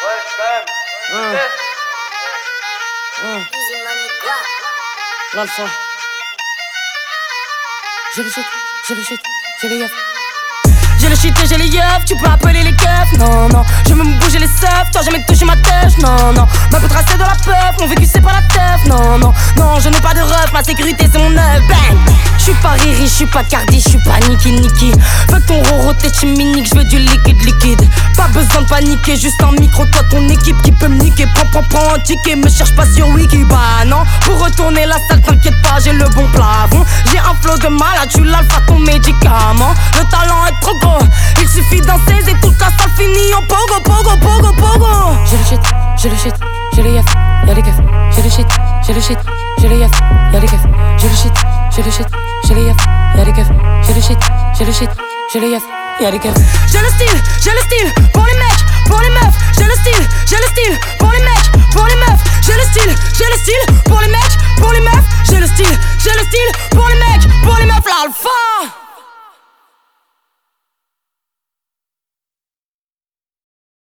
L'alpha. J'ai le shit, j'ai le shit, j'ai les yeux. J'ai le shit et j'ai les yeux, tu peux appeler les keufs. Non, non, je veux me bouger les seufs, t'as jamais touché ma tête. Non, non, ma peu tracée de la peur, mon vécu c'est pas la teuf. Non, non, non, je n'ai pas de ref, ma sécurité c'est mon œuf. Bang! J'suis pas Riri, j'suis pas Cardi, j'suis pas Niki Niki. Veux ton roro, t'es chiminique, j'veux du liquide. Pas besoin de paniquer, juste un micro, toi ton équipe qui peut me niquer. Prends un ticket, me cherche pas sur Wiki. Bah non, pour retourner la salle, t'inquiète pas, j'ai le bon plafond. J'ai un flow de malade, j'suis l'alpha, ton médicament. Le talent est trop gros, il suffit d'un 16 et toute la salle finit en pogo, pogo, pogo, pogo. J'ai le shit, j'ai le shit, j'ai les yeux, y'a les keufs. J'ai le shit, j'ai le shit, j'ai les yeux, y'a les keufs. J'ai le shit, j'ai le shit, j'ai les yeux, y'a les keufs. J'ai le shit, j'ai le shit, j'ai les yeux, y'a les keufs. J'ai le style pour les mecs, pour les meufs. J'ai le style pour les mecs, pour les meufs. J'ai le style pour les mecs, pour les meufs. J'ai le style pour les mecs, pour les meufs. L'alpha.